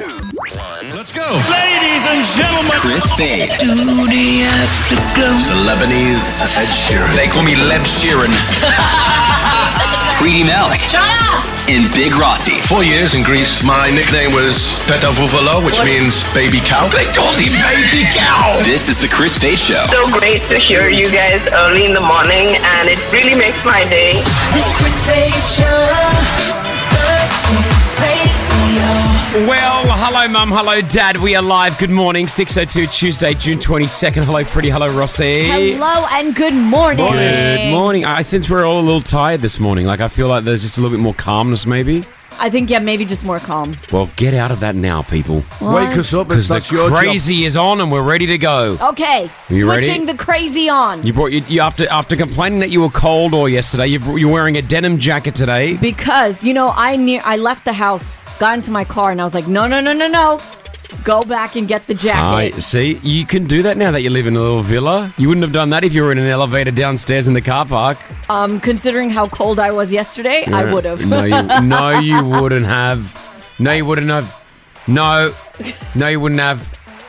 2, 1. Let's go. Ladies and gentlemen. Chris Fade. Celebrities. Ed Sheeran. They call me Leb Sheeran. Preeti Malik. Shut up! And Big Rossi. 4 years in Greece, my nickname was Petavuvalo, which means baby cow. They called me Baby Cow. This is the Chris Fade Show. So great to hear you guys early in the morning, and it really makes my day. The Chris Fade Show. Well, hello, Mum. Hello, Dad. We are live. Good morning. 6:02, Tuesday, June 22nd. Hello, Pretty. Hello, Rossi. Hello and good morning. Good morning. I sense we're all a little tired this morning. Like, I feel like there's just a little bit more calmness, maybe. I think, maybe just more calm. Well, get out of that now, people. Wake us up. Because That's the your crazy is on and we're ready to go. Okay. Are you ready? Switching the crazy on. You brought you after complaining that you were cold all yesterday. You're wearing a denim jacket today. Because, I left the house, got into my car, and I was like, no. Go back and get the jacket. See, you can do that now that you live in a little villa. You wouldn't have done that if you were in an elevator downstairs in the car park. Considering how cold I was yesterday, I would have. No, you wouldn't have. No, you wouldn't have. No, you wouldn't have.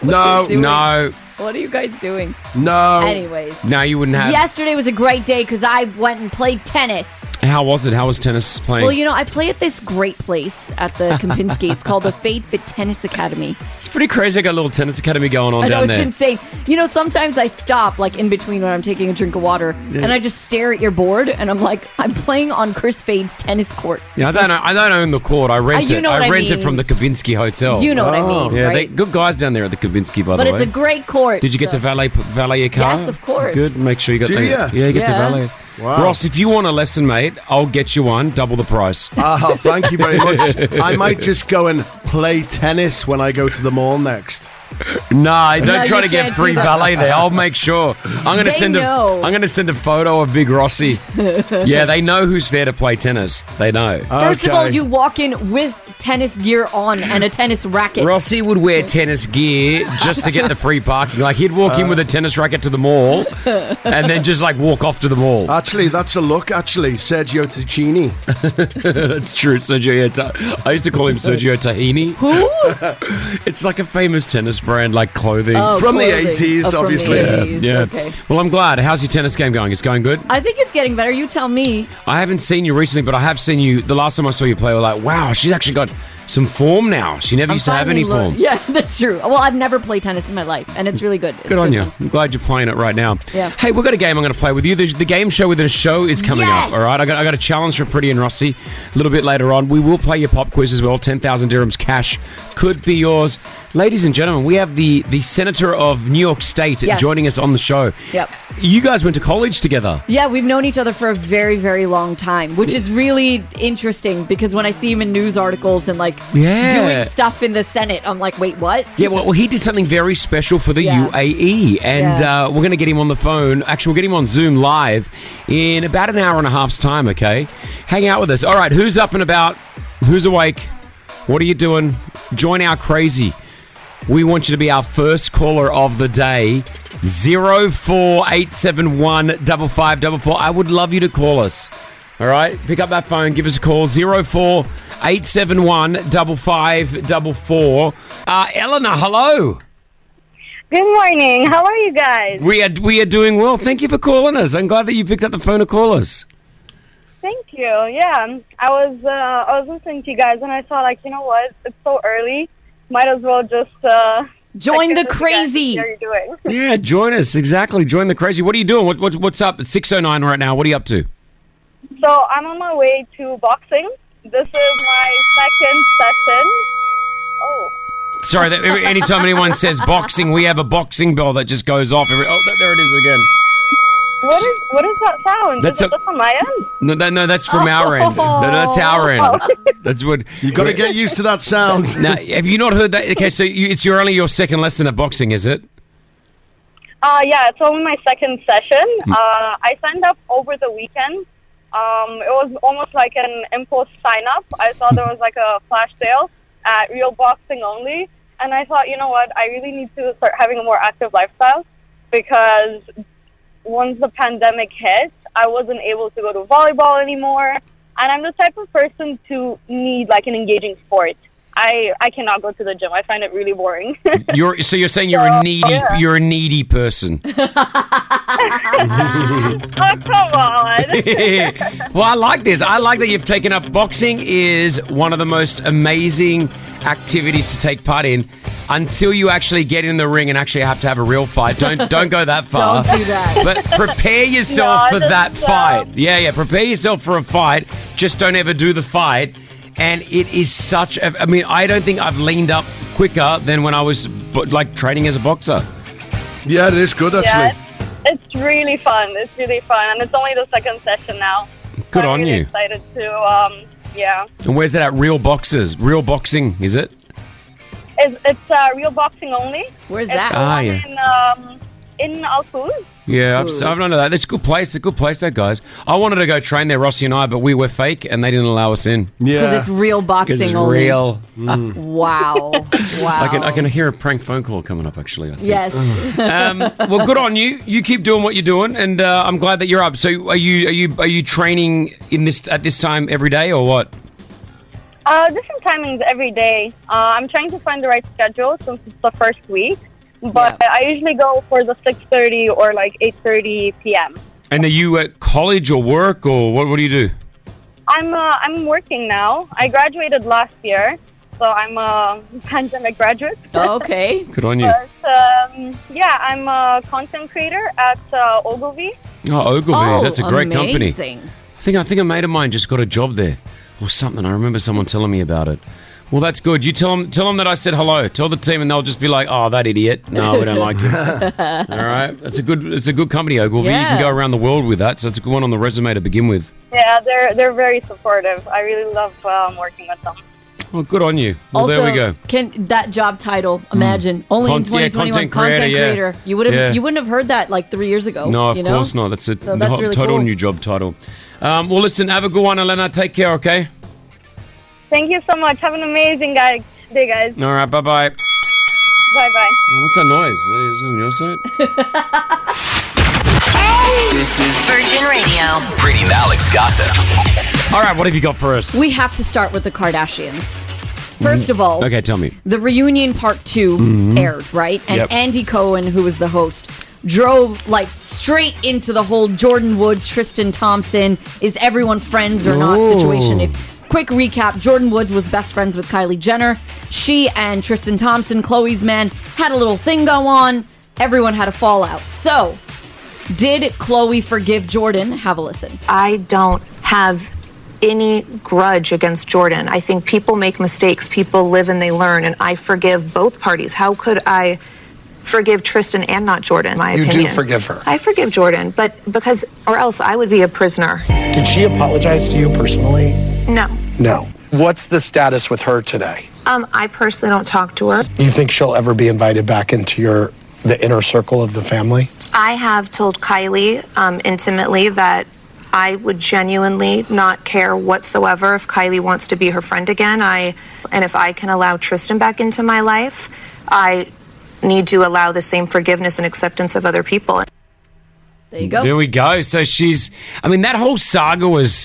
No. What are you guys doing? No. Anyways. No, you wouldn't have. Yesterday was a great day because I went and played tennis. How was it? How was tennis playing? Well, I play at this great place at the Kempinski. It's called the Fade Fit Tennis Academy. It's pretty crazy. I got a little tennis academy going on I know, down there. it's insane. Sometimes I stop, like, in between when I'm taking a drink of water, and I just stare at your board, and I'm like, I'm playing on Chris Fade's tennis court. Yeah, I don't own the court. I rent it. I rent it from the Kempinski Hotel. You know what I mean, Yeah, right? they're good guys down there at the Kempinski, by the way. But it's a great court. Did you get to valet your car? Yes, of course. Good. Make sure you got Do the... you? Yeah, you get the valet. Wow. Ross, if you want a lesson, mate, I'll get you one. Double the price. Thank you very much. I might just go and play tennis when I go to the mall next. No, don't try you to get can't free do that. valet there. I'll make sure. I'm going to send a photo of Big Rossi. Yeah, they know who's there to play tennis. They know. First of all, you walk in with tennis gear on and a tennis racket. Rossi would wear tennis gear just to get the free parking. Like, he'd walk in with a tennis racket to the mall and then just, like, walk off to the mall. Actually, that's a look, Sergio Ticini. That's true. I used to call him Sergio Tahini. Who? It's like a famous tennis brand, like clothing. From the clothing. 80s, from obviously. the 80s. Yeah. Okay. Well, I'm glad. How's your tennis game going? It's going good? I think it's getting better. You tell me. I haven't seen you recently, but I have seen you. The last time I saw you play, I was like, wow, she's actually got some form now. She never used to have any form. Yeah, that's true. Well, I've never played tennis in my life, and it's really good. It's Good on you. fun. I'm glad you're playing it right now. Yeah. Hey, we've got a game I'm going to play with you. The game show within a show is coming up, Yes! all right? I got a challenge for Pretty and Rossi a little bit later on. We will play your pop quiz as well. 10,000 dirhams cash could be yours. Ladies and gentlemen, we have the Senator of New York State Yes. joining us on the show. Yep. You guys went to college together. Yeah, we've known each other for a very, very long time, which is really interesting because when I see him in news articles and doing stuff in the Senate, I'm like, wait, what? Yeah, well, he did something very special for the Yeah. UAE, and Yeah. we're going to get him on the phone. Actually, we'll get him on Zoom live in about an hour and a half's time, okay? Hang out with us. All right, who's up and about? Who's awake? What are you doing? Join our crazy. We want you to be our first caller of the day. 04871 5544. I would love you to call us. All right? Pick up that phone. Give us a call. 04871 5544. Eleanor, hello. Good morning. How are you guys? We are doing well. Thank you for calling us. I'm glad that you picked up the phone to call us. Thank you. Yeah, I was listening to you guys, and I thought, you know what? It's so early. Might as well just Join the check in with you guys crazy. and see how you're doing. Yeah, join us. Exactly. Join the crazy. What are you doing? What's up? It's 6:09 right now. What are you up to? So I'm on my way to boxing. This is my second session. Oh. Sorry, anytime anyone says boxing, we have a boxing bell that just goes off. There it is again. What is that sound? That's is it just on my end? No, that's from our end. No, that's our end. That's what You've got to get used to that sound. Now, have you not heard that? Okay, so it's only your second lesson of boxing, is it? Yeah, it's only my second session. I signed up over the weekend. It was almost like an impulse sign-up. I saw there was like a flash sale at Real Boxing Only, and I thought, you know what, I really need to start having a more active lifestyle because once the pandemic hit, I wasn't able to go to volleyball anymore, and I'm the type of person to need like an engaging sport. I cannot go to the gym. I find it really boring. You're saying you're a needy person. Oh, come on. Well, I like this. I like that you've taken up boxing is one of the most amazing activities to take part in until you actually get in the ring and actually have to have a real fight. Don't go that far. Don't do that. But prepare yourself No, for that that's, fight. Yeah, prepare yourself for a fight. Just don't ever do the fight. And it is such a... I mean, I don't think I've leaned up quicker than when I was, like, training as a boxer. Yeah, it is good, actually. Yeah, it's really fun. It's really fun. And it's only the second session now. Good I'm on really you. excited to, yeah. And where's that at? Real Boxers? Real Boxing, is it? It's real boxing only. Where's It's that? the Ah, one yeah. in Al Quoz. Yeah, I've known that. It's a good place. It's a good place, that, guys. I wanted to go train there, Rossi and I, but we were fake, and they didn't allow us in. Because Yeah. it's real Because boxing it's only. real. Wow. Wow. I can hear a prank phone call coming up, actually, I think. Yes. Well, good on you. You keep doing what you're doing, and I'm glad that you're up. So, are you training at this time every day, or what? Different timings every day. I'm trying to find the right schedule since it's the first week. But Yeah. I usually go for the 6:30 or like 8:30 p.m. And are you at college or work, or what do you do? I'm working now. I graduated last year, so I'm a pandemic graduate. Okay. Good on you. But yeah, I'm a content creator at Ogilvy. Oh, Ogilvy. That's a great company. amazing. I think a mate of mine just got a job there or something. I remember someone telling me about it. Well, that's good. You tell them that I said hello. Tell the team, and they'll just be like, "Oh, that idiot. No, we don't like him." All right, it's a good company, Ogilvy. You can Yeah. go around the world with that, so it's a good one on the resume to begin with. Yeah, they're very supportive. I really love working with them. Well, good on you. Well, Also, there we go. Can that job title? Imagine only in 2021, content creator, yeah. You would have Yeah. you wouldn't have heard that like 3 years ago. No, of you know? course not. That's a So that's really total cool. new job title. Well, listen, have a good one, Elena. Take care, okay? Thank you so much. Have an amazing day, guys. All right, bye-bye. Bye-bye. What's that noise? Is it on your side? This is Virgin Radio. Pretty Malik's Gossip. All right, what have you got for us? We have to start with the Kardashians. First of all, Okay, tell me. the reunion part 2 aired, right? And Yep. Andy Cohen, who was the host, drove like straight into the whole Jordan Woods, Tristan Thompson, is everyone friends or not Ooh. situation. Quick recap, Jordan Woods was best friends with Kylie Jenner. She and Tristan Thompson, Khloe's man, had a little thing go on. Everyone had a fallout. So, did Khloe forgive Jordan? Have a listen. I don't have any grudge against Jordan. I think people make mistakes, people live and they learn, and I forgive both parties. How could I forgive Tristan and not Jordan, in my You opinion? do forgive her. I forgive Jordan, but because, or else I would be a prisoner. Did she apologize to you personally? No. No. What's the status with her today? I personally don't talk to her. Do you think she'll ever be invited back into the inner circle of the family? I have told Kylie intimately that I would genuinely not care whatsoever if Kylie wants to be her friend again. And if I can allow Tristan back into my life, I need to allow the same forgiveness and acceptance of other people. There you go. There we go. So that whole saga was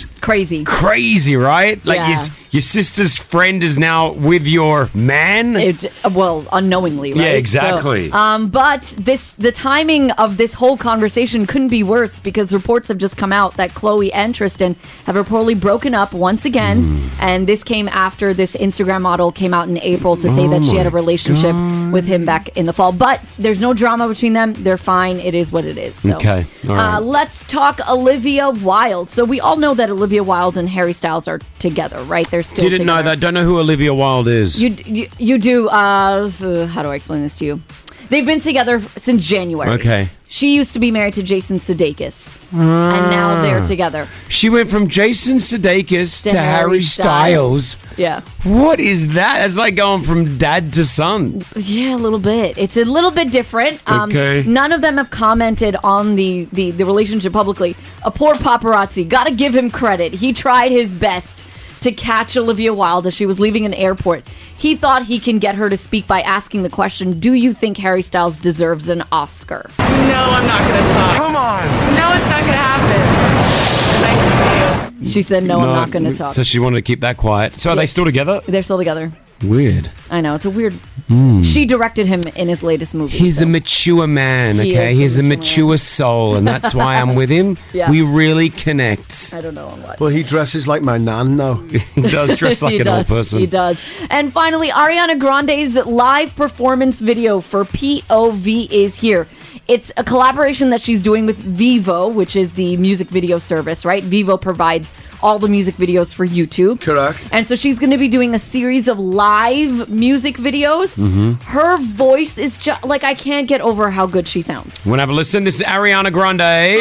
Crazy, right? Like Yeah. your sister's friend is now with your man. Well, unknowingly, right? Yeah, exactly. So, but the timing of this whole conversation couldn't be worse because reports have just come out that Khloe and Tristan have reportedly broken up once again, and this came after this Instagram model came out in April to say that she had a relationship with him back in the fall. But there's no drama between them. They're fine. It is what it is. So. Okay. All right. Let's talk Olivia Wilde. So we all know that Olivia Wilde and Harry Styles are together, right? They're still Didn't know together. that. Don't know who Olivia Wilde is. You do. How do I explain this to you? They've been together since January. Okay. She used to be married to Jason Sudeikis, and now they're together. She went from Jason Sudeikis to Harry Styles. Yeah. What is that? It's like going from dad to son. Yeah, a little bit. It's a little bit different. Okay. None of them have commented on the relationship publicly. A poor paparazzi. Gotta give him credit. He tried his best to catch Olivia Wilde as she was leaving an airport. He thought he can get her to speak by asking the question, do you think Harry Styles deserves an Oscar? No, I'm not going to talk. Come on. No, it's not going to happen. Nice to see you. She said, no, I'm not going to talk. So she wanted to keep that quiet. So are they still together? They're still together. Weird. I know, it's a weird... She directed him in his latest movie. He's a mature man, He okay? is a He's a mature mature soul, and that's why I'm with him. Yeah. We really connect. I don't know on what. Well, he dresses like my nan now. He does dress like He an old does, person. He does. And finally, Ariana Grande's live performance video for POV is here. It's a collaboration that she's doing with Vivo, which is the music video service, right? Vivo provides all the music videos for YouTube. Correct. And so she's going to be doing a series of live music videos. Her voice is just like, I can't get over how good she sounds. Want to have a listen? This is Ariana Grande.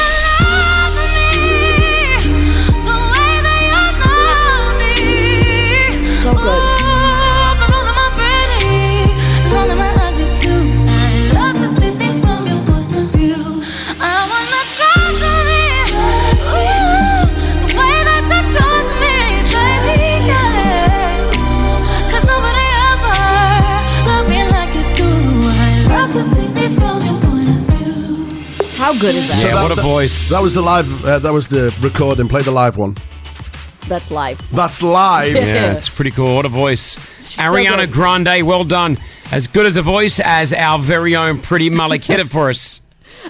So good. How good is that? Yeah, what a voice. That was the live. That was the recording. Play the live one. That's live. That's live. Yeah, it's pretty cool. What a voice. so Ariana good. Grande, well done. As good as a voice as our very own Pretty Malik. Hit it for us.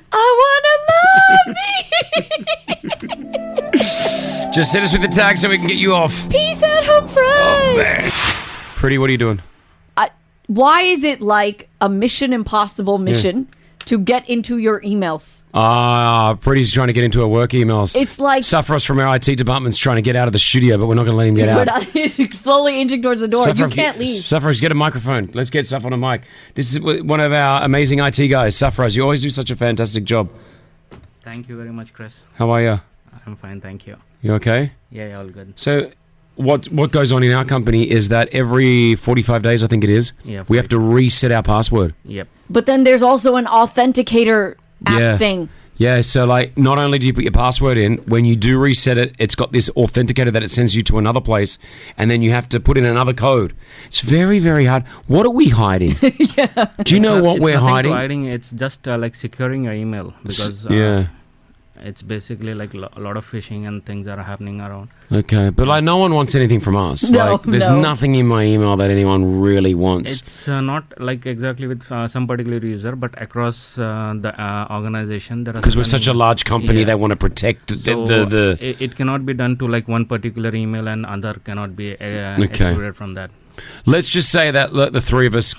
I wanna love me. Just hit us with the tag so we can get you off. Peace out, home friends. Man. Pretty, what are you doing? Why is it like a Mission Impossible mission to get into your emails? Pretty's trying to get into her work emails. It's like Saffros from our IT department's trying to get out of the studio, but we're not going to let him get we're out. not slowly inching towards the door. You can't leave. Saffros, get a microphone. Let's get Saff on a mic. This is one of our amazing IT guys. Saffros, you always do such a fantastic job. Thank you very much, Chris. How are you? I'm fine, thank you. You okay? Yeah, all good. So, what goes on in our company is that every 45 days, I think it is, we have to reset our password. Yep. But then there's also an authenticator app thing. Yeah, so like not only do you put your password in, when you do reset it, it's got this authenticator that it sends you to another place, and then you have to put in another code. It's very, very hard. What are we hiding? Do you know what we're hiding? It's just like securing your email because it's basically like a lot of phishing and things that are happening around. Okay, but like no one wants anything from us. There's nothing in my email that anyone really wants. It's not like exactly with some particular user, but across the organization. Because we're such a large company, they want to protect the It cannot be done to like one particular email and other cannot be excluded from that. Let's just say that the three of us,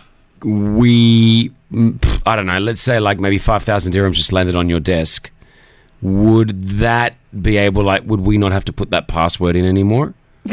I don't know, let's say like maybe 5,000 dirhams just landed on your desk. Would that be able, would we not have to put that password in anymore?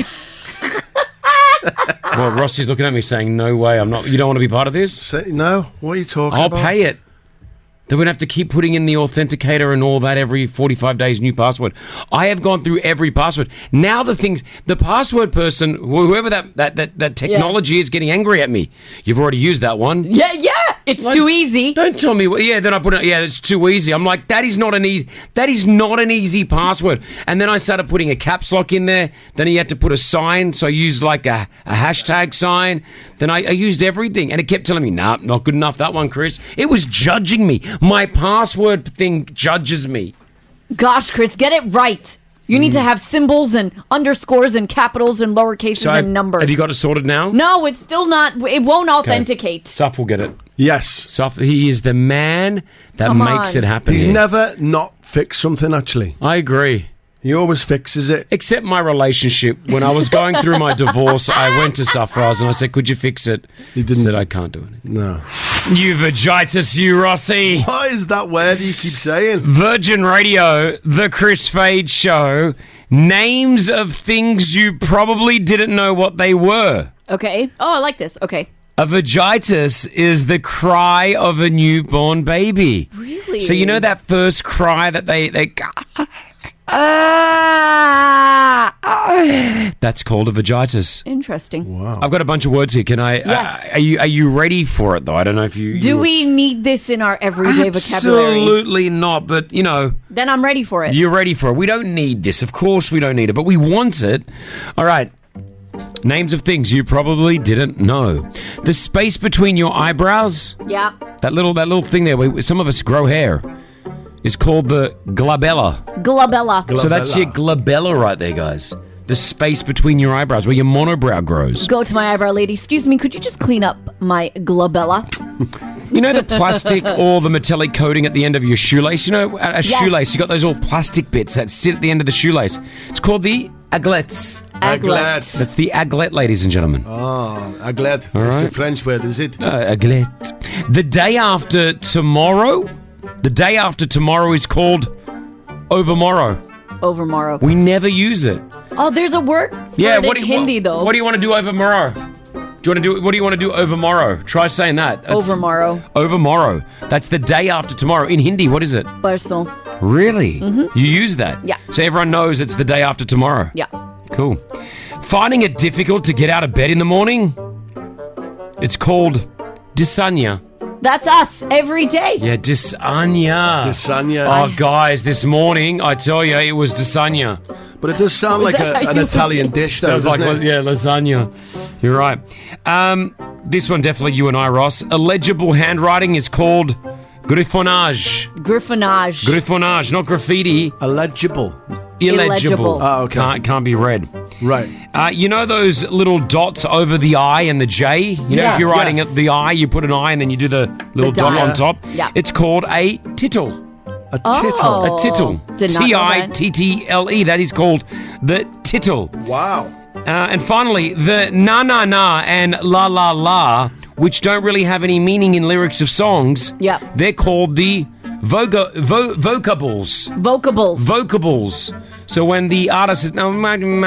Well, Rossi's looking at me saying, no way, I'm not. You don't want to be part of this? No, what are you talking about? I'll pay it. Then we'd have to keep putting in the authenticator and all that every 45 days, new password. I have gone through every password. Now the password person, whoever that technology is getting angry at me. You've already used that one. Yeah, it's too easy. Don't tell me. Then I put it. Yeah, it's too easy. I'm like, that is not an easy password. And then I started putting a caps lock in there. Then you had to put a sign. So I used like a hashtag sign. Then I used everything, and it kept telling me, nah, not good enough. That one, Chris. It was judging me. My password thing judges me. Gosh, Chris, get it right. You need to have symbols and underscores and capitals and lower cases and numbers. Have you got it sorted now? No, it's still not. It won't authenticate. Saf will get it. Yes. Saf, he is the man that makes it happen. He's never not fixed something, actually. I agree. He always fixes it. Except my relationship. When I was going through my divorce, I went to Safraz and I said, could you fix it? He said, I can't do it. No. You vagitus, you Rossi. What is that word you keep saying? Virgin Radio, The Chris Fade Show. Names of things you probably didn't know what they were. Okay. Oh, I like this. Okay. A vagitus is the cry of a newborn baby. Really? So you know that first cry that they that's called a vagitus. Interesting. Wow. I've got a bunch of words here. Can I? Yes. Are you ready for it though? I don't know if you. Do we need this in our everyday vocabulary? Absolutely not. But you know. Then I'm ready for it. You're ready for it. We don't need this. Of course, we don't need it, but we want it. All right. Names of things you probably didn't know. The space between your eyebrows. Yeah. That little thing there where some of us grow hair. Is called the glabella. Glabella. So that's your glabella right there, guys. the space between your eyebrows, where your monobrow grows. Go to my eyebrow lady. Excuse me, could you just clean up my glabella? You know the plastic or the metallic coating at the end of your shoelace? You know, a shoelace, you got those all plastic bits that sit at the end of the shoelace. It's called the aglets. Aglet. That's the aglet, ladies and gentlemen. Oh, aglet. All It's right. a French word, is it? Aglet. The day after tomorrow is called overmorrow. Overmorrow. We never use it. Oh, there's a word for Yeah, it in Hindi, though. What do you want to do overmorrow? What do you want to do overmorrow? Try saying that. Overmorrow. Overmorrow. That's the day after tomorrow. In Hindi, what is it? Parson. Really? Mm-hmm. You use that? Yeah. So everyone knows it's the day after tomorrow? Yeah. Cool. Finding it difficult to get out of bed in the morning? It's called dysania. That's us every day. Yeah, dysania. Dysania. Oh, guys, this morning, I tell you, it was dysania. But it does sound Was like that how an you Italian would say it? dish, though, Sounds like, doesn't it? yeah, lasagna. You're right. This one, definitely you and I, Ross. Illegible handwriting is called griffonnage. Griffonage. Griffonnage, not graffiti. Illegible. Illegible. Oh, okay. Can't be read. Right. You know those little dots over the I and the J? You know, Yes. if you're writing Yes. the I, you put an I and then you do the little The dot dot. on top. Yeah. It's called a tittle. A tittle. A tittle. Did not know that. Tittle. That is called the tittle. Wow. And finally, the na and la, which don't really have any meaning in lyrics of songs. Yeah. They're called the vocables. Vocables. Vocables. So when the artist says na.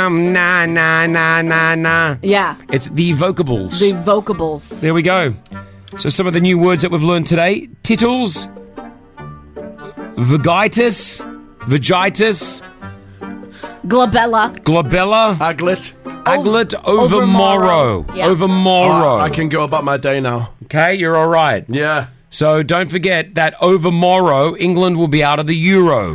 Yeah. It's the vocables. The vocables. There we go. So some of the new words that we've learned today: tittles, vagitis, Glabella. glabella, Aglet. aglet, overmorrow. Yeah. Overmorrow. I can go about my day now. Okay, you're all right. Yeah. So don't forget that overmorrow, England will be out of the Euro.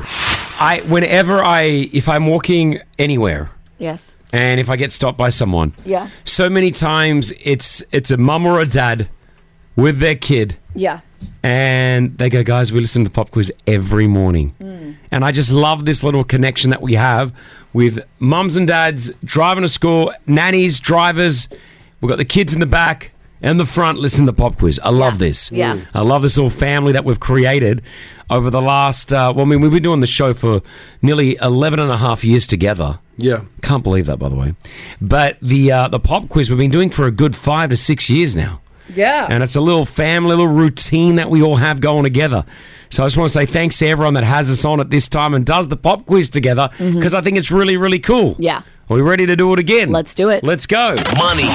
If I'm walking anywhere, Yes. and if I get stopped by someone, Yeah. so many times it's a mum or a dad with their kid, Yeah. and they go, guys, we listen to the pop quiz every morning. And I just love this little connection that we have with mums and dads driving to school, nannies, drivers. We've got the kids in the back and the front listen to the pop quiz. I love this. Yeah. I love this little family that we've created over the last, we've been doing the show for nearly 11 and a half years together. Yeah. Can't believe that, by the way. But the pop quiz we've been doing for a good 5 to 6 years now. Yeah. And it's a little family, little routine that we all have going together. So I just want to say thanks to everyone that has us on at this time and does the pop quiz together, because I think it's really, really cool. Yeah. Are we ready to do it again? Let's do it. Let's go. Money.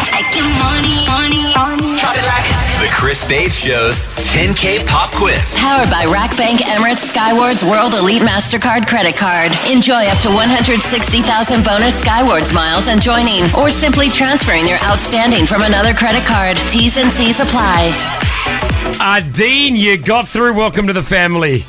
The Chris Fade Show's 10K Pop Quiz. Powered by Rack Bank Emirates Skywards World Elite MasterCard Credit Card. Enjoy up to 160,000 bonus Skywards miles and joining, or simply transferring your outstanding from another credit card. T's and C's apply. Dean, you got through. Welcome to the family.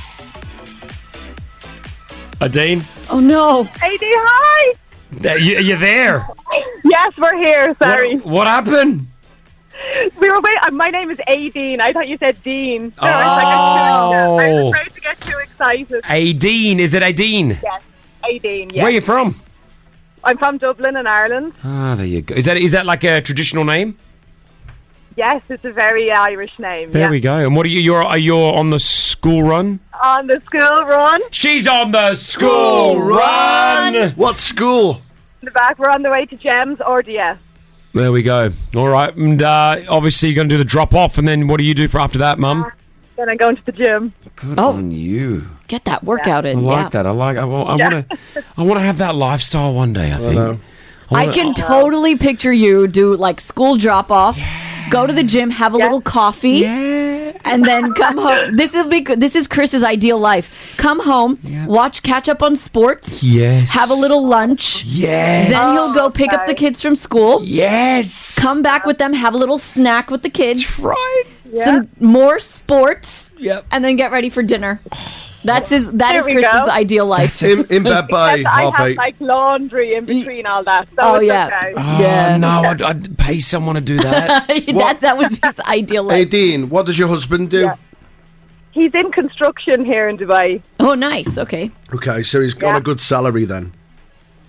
Dean? Oh, no. AD, hi! You're there. Yes, we're here. Sorry. What happened? We were waiting. My name is Aideen. I thought you said Dean. So Oh. I was afraid to get too excited. Dean. Is it Dean? Yes, Aideen, yes. Where are you from? I'm from Dublin in Ireland. Ah, there you go. Is that like a traditional name? Yes, it's a very Irish name. There yeah. we go. And what are you? You're on the school run? On the school run. She's on the school run. What school? In the back, we're on the way to GEMS or DS. There we go. All right. And obviously you're going to do the drop off, and then what do you do for after that, Mum? Then I'm going to the gym. Good on you. Get that workout I in. like that. I want to have that lifestyle one day, I think. I can totally picture you do like school drop off, go to the gym, have a little coffee, and then come home. This is Chris's ideal life. Come home, catch up on sports. Yes. Have a little lunch. Yes. Then he'll go pick up the kids from school. Yes. Come back with them, have a little snack with the kids. That's right. Some more sports. Yep. And then get ready for dinner. That is There we Chris's go. ideal life. In bed by Yes, I half have 8. like laundry in between all that. So Oh, it's yeah. okay. Oh, no, I'd pay someone to do that. that would be his ideal life. Hey, Dean, what does your husband do? Yeah. He's in construction here in Dubai. Oh, nice. Okay. Okay, so he's got a good salary then.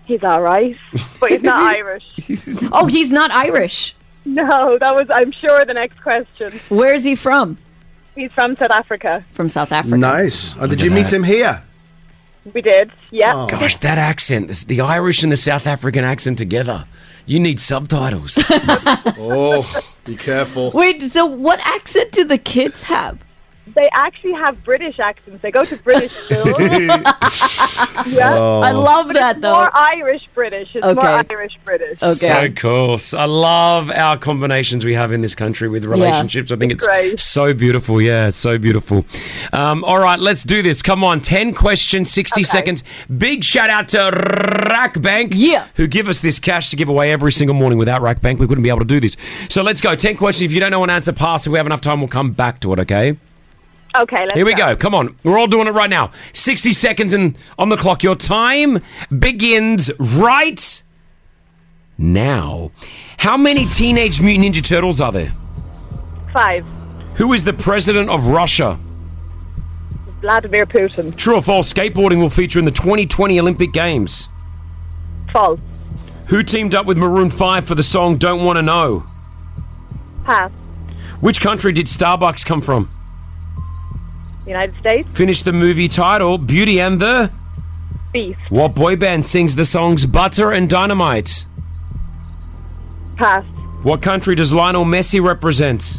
He's all right, but he's not Irish. Oh, he's not Irish. No, that was, I'm sure, the next question. Where is he from? He's from South Africa. From South Africa. Nice. And did you meet him here? We did, yeah. Oh. Gosh, that accent, the Irish and the South African accent together. You need subtitles. Oh, be careful. Wait, so what accent do the kids have? They actually have British accents. They go to British school. Yeah. Oh. I love that, though. More Irish British. It's more Irish British. Okay. So cool. I love our combinations we have in this country with relationships. I think it's great. so beautiful. Yeah, it's so beautiful. All right, let's do this. Come on, 10 questions, 60 seconds. Big shout out to Rack Bank, who give us this cash to give away every single morning. Without Rack Bank, we wouldn't be able to do this. So let's go. 10 questions. If you don't know an answer, pass. If we have enough time, we'll come back to it, okay? Okay, let's Here we go. Come on. We're all doing it right now. 60 seconds and on the clock. Your time begins right now. How many Teenage Mutant Ninja Turtles are there? 5. Who is the president of Russia? Vladimir Putin. True or false, skateboarding will feature in the 2020 Olympic Games? False. Who teamed up with Maroon 5 for the song Don't Wanna Know? Pass. Which country did Starbucks come from? United States. Finish the movie title, Beauty and the Beast. What boy band sings the songs Butter and Dynamite? Pass. What country does Lionel Messi represent?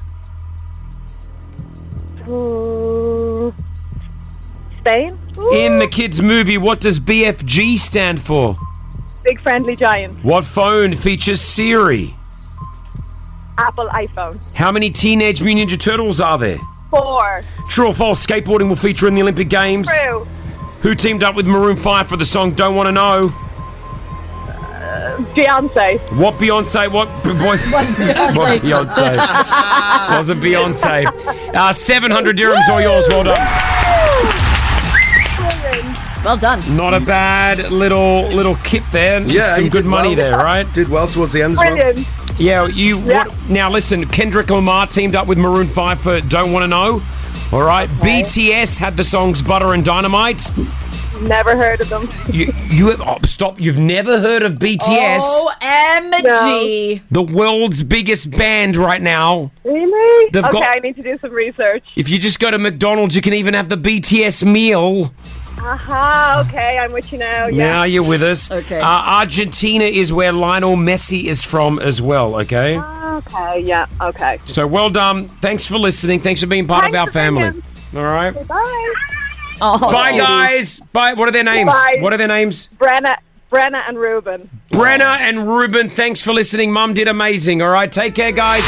Spain. In the kids' movie, what does BFG stand for? Big Friendly Giant. What phone features Siri? Apple iPhone. How many Teenage Mutant Ninja Turtles are there? 4. True or false, skateboarding will feature in the Olympic Games? True. Who teamed up with Maroon 5 for the song Don't Wanna Know? Beyonce. What Beyonce? What Beyonce? Wasn't Beyonce. 700 dirhams all yours. Well done. Well done. Not a bad little kip there. Yeah, some you good did money well. there, right? Did well towards the end as well. Brilliant. Yeah, now listen, Kendrick Lamar teamed up with Maroon 5 for Don't Wanna Know. All right, Okay. BTS had the songs Butter and Dynamite. Never heard of them. Stop! You've never heard of BTS? OMG. The world's biggest band right now. Really? They've Okay, got- I need to do some research. If you just go to McDonald's, you can even have the BTS meal. Aha, okay, I'm with you now. Yeah. Now you're with us. Okay. Argentina is where Lionel Messi is from as well, okay? Okay, yeah, okay. So well done. Thanks for listening. Thanks for being part of our family. All right. Bye. Oh, Bye, guys. Bye. What are their names? Bye. What are their names? Brenna and Ruben. Brenna and Ruben, thanks for listening. Mum did amazing. All right. Take care, guys.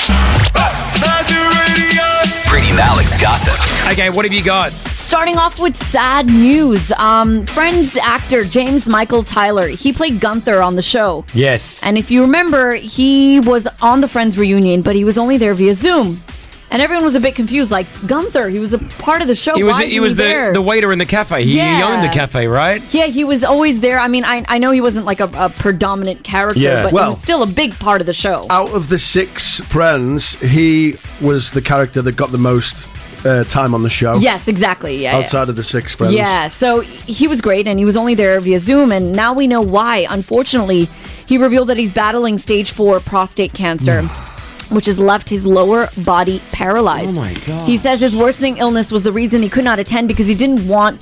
Pretty Malik's gossip. Okay, what have you got? Starting off with sad news. Friends actor James Michael Tyler, he played Gunther on the show. Yes. And if you remember, he was on the Friends reunion, but he was only there via Zoom. And everyone was a bit confused, like, Gunther, he was a part of the show. He was Why isn't he was there? the waiter in the cafe. He owned the cafe, right? Yeah, he was always there. I mean, I know he wasn't like a predominant character, Yeah. but Well- he was still a big part of the show. Out of the 6 friends, he was the character that got the most time on the show. Yes, exactly. Yeah. Outside of the 6 friends. Yeah, so he was great, and he was only there via Zoom, and now we know why. Unfortunately, he revealed that he's battling stage 4 prostate cancer, which has left his lower body paralyzed. Oh my God. He says his worsening illness was the reason he could not attend because he didn't want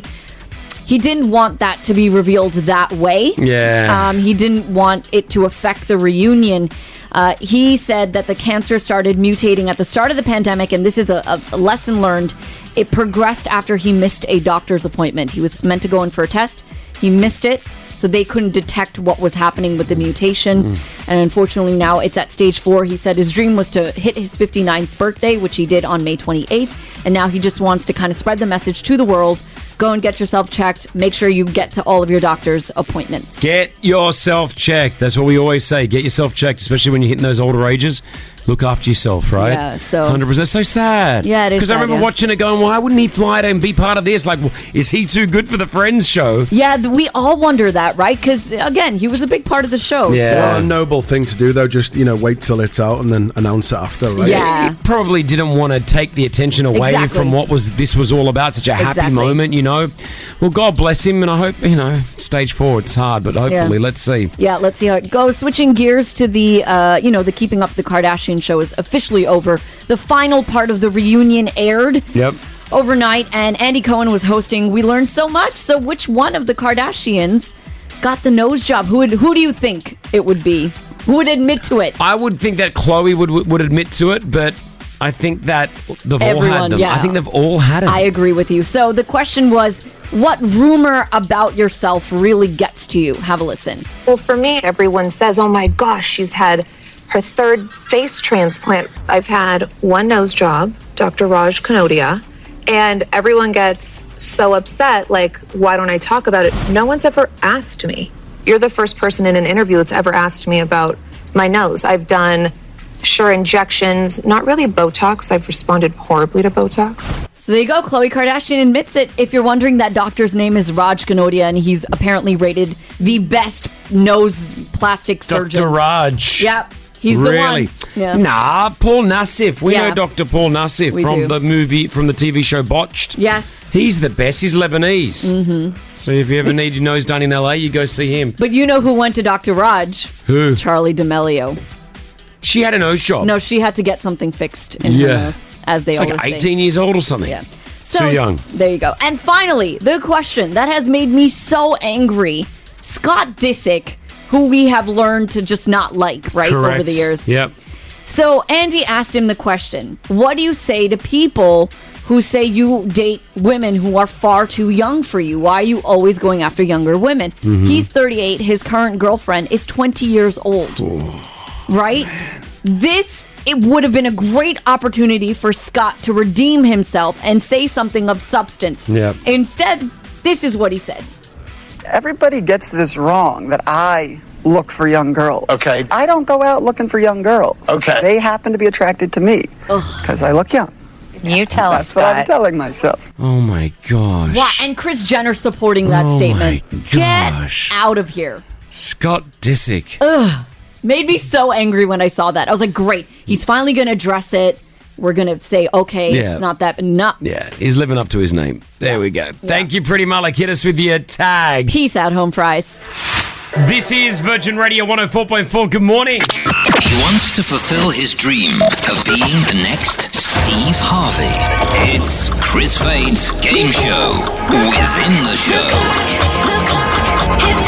that to be revealed that way. Yeah. He didn't want it to affect the reunion. He said that the cancer started mutating at the start of the pandemic, and this is a lesson learned. It progressed after he missed a doctor's appointment. He was meant to go in for a test. He missed it, so they couldn't detect what was happening with the mutation. And unfortunately, now it's at stage 4. He said his dream was to hit his 59th birthday, which he did on May 28th. And now he just wants to kind of spread the message to the world. Go and get yourself checked. Make sure you get to all of your doctor's appointments. Get yourself checked. That's what we always say. Get yourself checked, especially when you're hitting those older ages. look after yourself, right? Yeah, so 100%. So sad. Yeah, it is Because I sad, remember yeah. watching it going, why wouldn't he fly to and be part of this? Like, is he too good for the Friends show? Yeah, we all wonder that, right? Because again, he was a big part of the show. Yeah. so- Well, a noble thing to do, though. Just, wait till it's out and then announce it after, right? Yeah. He probably didn't want to take the attention away Exactly. from what this was all about. Such a happy Exactly. moment, Well, God bless him, and I hope, stage 4, it's hard, but hopefully, let's see. Yeah, let's see how it goes. Switching gears to the, the Keeping Up the Kardashian show is officially over. The final part of the reunion aired Yep. overnight, and Andy Cohen was hosting. We learned so much. So which one of the Kardashians got the nose job? Who do you think it would be? Who would admit to it? I would think that Chloe would admit to it, but I think that they've all had them. yeah. I think they've all had it. I agree with you. So the question was, what rumor about yourself really gets to you? Have a listen. Well, for me, everyone says, oh my gosh, she's had her 3rd face transplant. I've had 1 nose job, Dr. Raj Kanodia, and everyone gets so upset, like, why don't I talk about it? No one's ever asked me. You're the first person in an interview that's ever asked me about my nose. I've done, injections, not really Botox. I've responded horribly to Botox. So there you go. Khloe Kardashian admits it. If you're wondering, that doctor's name is Raj Kanodia, and he's apparently rated the best nose plastic surgeon. Dr. Raj. Yep. He's Really? the one. Yeah. Nah, Paul Nassif. We Yeah. know Dr. Paul Nassif We from do. the TV show Botched. Yes. He's the best. He's Lebanese. Mm-hmm. So if you ever need your nose done in LA, you go see him. But you know who went to Dr. Raj? Who? Charlie D'Amelio. She had a nose job. No, she had to get something fixed in Yeah. her nose, as they It's like always 18 say. years old or something. Yeah. Too young. There you go. And finally, the question that has made me so angry. Scott Disick, who we have learned to just not like, right, Correct. over the years. Yep. So Andy asked him the question, what do you say to people who say you date women who are far too young for you? Why are you always going after younger women? Mm-hmm. He's 38. His current girlfriend is 20 years old. Right? It would have been a great opportunity for Scott to redeem himself and say something of substance. Yep. Instead, this is what he said. Everybody gets this wrong, that I look for young girls. Okay. I don't go out looking for young girls. Okay. They happen to be attracted to me because I look young. You tell That's what I'm telling myself. Oh my gosh. Wow, and Kris Jenner supporting that Oh statement. my Get gosh. out of here. Scott Disick. Made me so angry when I saw that. I was like, great. He's finally going to address it. We're going to say, okay, Yeah. it's not that. No. Yeah, he's living up to his name. There we go. Thank you, Pretty Malik. Hit us with your tag. Peace out, home fries. This is Virgin Radio 104.4. Good morning. He wants to fulfill his dream of being the next Steve Harvey. It's Chris Fade's game show within the show.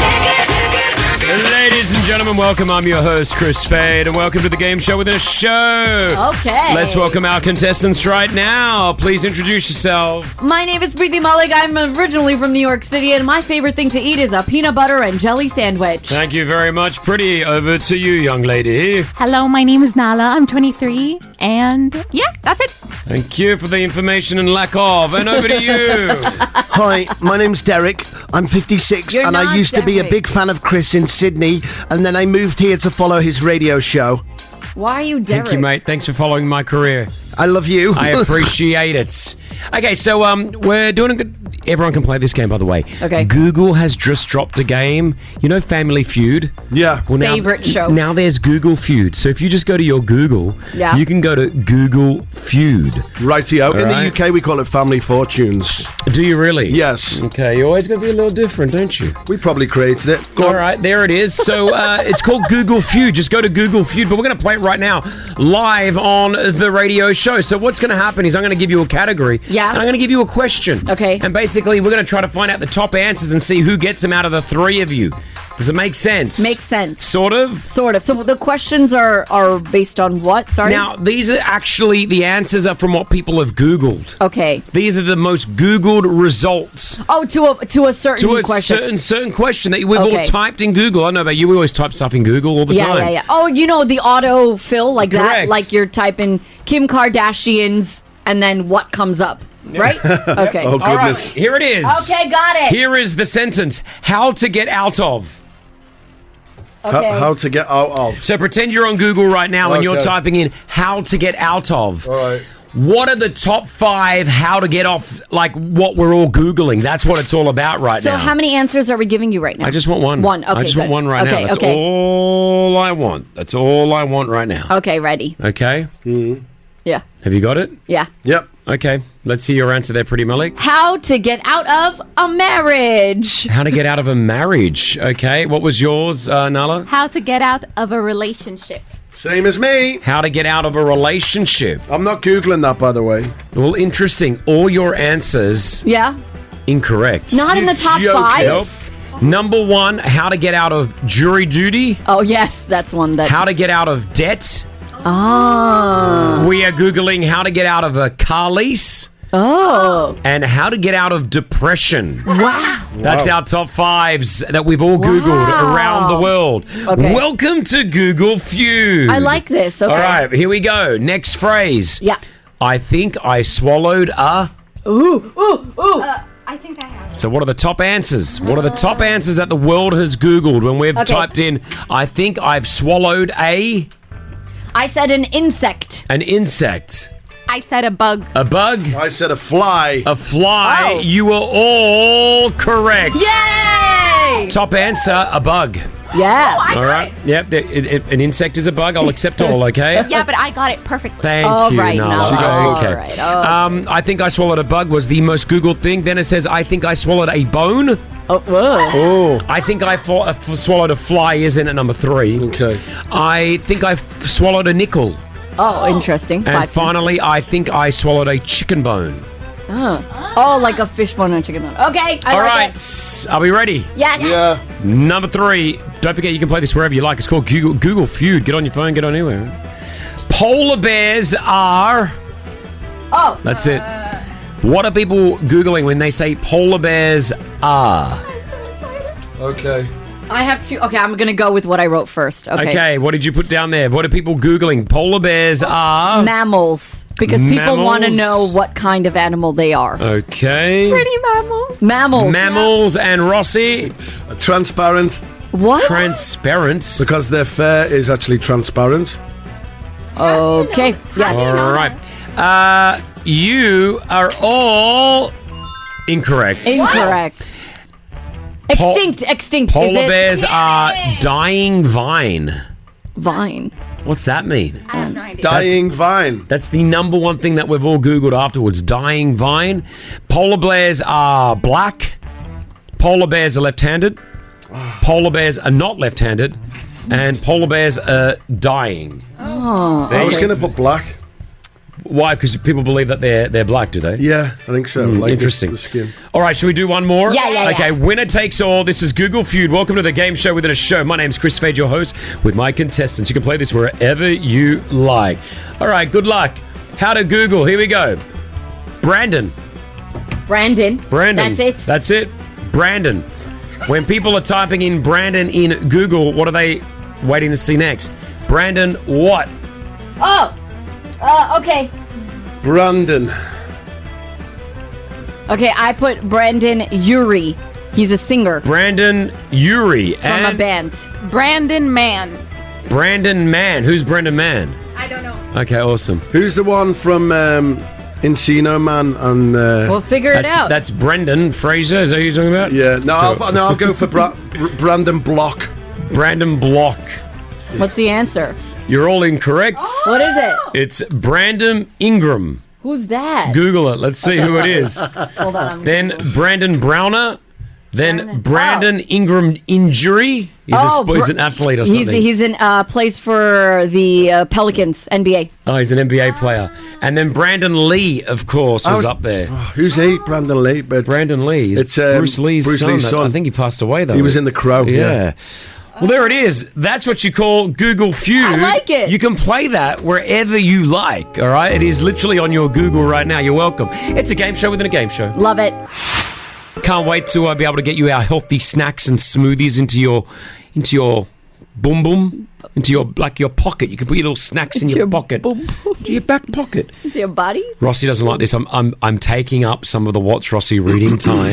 Ladies and gentlemen, welcome. I'm your host, Chris Fade, and welcome to the game show within a show. Okay. Let's welcome our contestants right now. Please introduce yourself. My name is Preeti Malik. I'm originally from New York City, and my favorite thing to eat is a peanut butter and jelly sandwich. Thank you very much, Pretty. Over to you, young lady. Hello, my name is Nala. I'm 23, and yeah, that's it. Thank you for the information and lack of. And over to you. Hi, my name's Derek. I'm 56, You're and I not used to be a Derek. big fan of Chris in Sydney, and then I moved here to follow his radio show. Why are you Derek? Thank you, mate. Thanks for following my career. I love you. I appreciate it. Okay, so we're doing a good... Everyone can play this game, by the way. Okay. Google has just dropped a game. You know Family Feud? Yeah. Well, Favorite show. Now there's Google Feud. So if you just go to your Google, Yeah. you can go to Google Feud. Rightio. In Alright. the UK, we call it Family Fortunes. Do you really? Yes. Okay, you always got to be a little different, don't you? We probably created it. Go All on. right, there it is. So it's called Google Feud. Just go to Google Feud. But we're going to play it right now, live on the radio show. So what's going to happen is I'm going to give you a category. Yeah. And I'm going to give you a question. Okay. And basically, we're going to try to find out the top answers and see who gets them out of the three of you. Does it make sense? Makes sense. Sort of? Sort of. So the questions are based on what? Sorry? Now, these are actually, the answers are from what people have Googled. Okay. These are the most Googled results. Oh, to a certain To a question. certain question that we've all Okay. typed in Google. I don't know about you, we always type stuff in Google all the Yeah, time. yeah, yeah. Oh, you know, the auto fill like that? Correct. Like you're typing Kim Kardashian's and then what comes up, right? Okay. Oh, All right, goodness. here it is. Okay, got it. Here is the sentence. How to get out of. Okay. How to get out of. So pretend you're on Google right now and you're Okay. typing in how to get out of. All right. What are the top 5 how to get off, like what we're all Googling? That's what it's all about right So now. how many answers are we giving you right now? I just want one. One. Okay, I just want good. one right now. Okay, That's okay. all I want. That's all I want right now. Okay, ready. Okay? Yeah. Have you got it? Yeah. Yep. Okay. Let's see your answer there, Pretty Malik. How to get out of a marriage. How to get out of a marriage. Okay. What was yours, Nala? How to get out of a relationship. Same as me. How to get out of a relationship. I'm not Googling that, by the way. Well, interesting. All your answers Yeah. incorrect. Not in the top joking. 5. Nope. Number 1, how to get out of jury duty. Oh, yes. That's one that... How to get out of debt. Ah. We are Googling how to get out of a car lease. Oh. And how to get out of depression. Wow. That's our top 5s that we've all Googled Wow. around the world. Okay. Welcome to Google Feud. I like this. Okay. All right, here we go. Next phrase. Yeah. I think I swallowed a... Ooh. I think I have. So what are the top answers? What are the top answers that the world has Googled when we've Okay. typed in, I think I've swallowed I said an insect. an insect? I said a bug. A bug? I said a fly. A fly. Oh. You were all correct. Yay! Top answer, a bug. Yeah. All right. Yep. An insect is a bug. I'll accept all, okay? Yeah, but I got it perfectly. Thank All you, right, Nala. Nala. Okay. All right, all I think I swallowed a bug was the most Googled thing. Then it says, I think I swallowed a bone. Oh, whoa. Oh. I think I swallowed a fly is in at number 3. Okay. I think I swallowed a nickel. Oh, interesting. And 5 cents. finally, I think I swallowed a chicken bone. Oh, like a fish bone and chicken bone. Okay, I All like right. it. Are we ready? Yes. Yeah. Number 3. Don't forget you can play this wherever you like. It's called Google Feud. Get on your phone, get on anywhere. Polar bears are... Oh. That's it. What are people Googling when they say polar bears are? Okay. I have to. Okay, I'm gonna go with what I wrote first. Okay. What did you put down there? What are people Googling? Polar bears are... Mammals, because people want to Mammals? know what kind of animal they are. Okay. Pretty mammals. Mammals. Mammals and Rossi. Transparent. What? Transparent. Because their fur is actually transparent. Okay. Yes. All right. You are all incorrect. Incorrect. Extinct. Polar Is it? bears are dying vine. Vine. What's that mean? I have no idea. Dying vine. That's the number one thing that we've all Googled afterwards. Dying vine. Polar bears are black. Polar bears are left-handed. Polar bears are not left-handed. And polar bears are dying. Oh. I was going to put black. Why? Because people believe that they're black, do they? Yeah, I think so. Like interesting. The skin. All right, should we do one more? Yeah. Okay, winner takes all. This is Google Feud. Welcome to the game show within a show. My name's Chris Fade, your host, with my contestants. You can play this wherever you like. All right, good luck. How to Google. Here we go. Brandon. That's it. Brandon. When people are typing in Brandon in Google, what are they waiting to see next? Brandon what? Oh. Okay. Brandon. Okay, I put Brandon Urie. He's a singer Brandon Urie. from a band. Brandon Mann. Brandon Mann. Who's Brandon Mann? I don't know. Okay, awesome. Who's the one from Encino Man? And We'll figure it out. That's Brendan Fraser. Is that who you're talking about? yeah, I'll go for Brandon Block. Brandon Block. What's the answer? You're all incorrect. What is it? It's Brandon Ingram. Who's that? Google it. Let's see who it is. Hold on. Then Brandon Browner. Then Brandon Ingram Injury. He's an athlete or something. He's in plays for the Pelicans NBA. Oh, he's an NBA player. And then Brandon Lee, of course, was up there. Who's he? Brandon Lee. But Brandon Lee. It's Bruce Lee's son. I think he passed away, though. He was in The Crow. Yeah. Well, there it is. That's what you call Google Feud. I like it. You can play that wherever you like, all right? It is literally on your Google right now. You're welcome. It's a game show within a game show. Love it. Can't wait to be able to get you our healthy snacks and smoothies into your boom boom, into your pocket. You can put your little snacks in your pocket, to your back pocket. Into your body. Rossi doesn't like this. I'm taking up some of the Watch Rossi reading time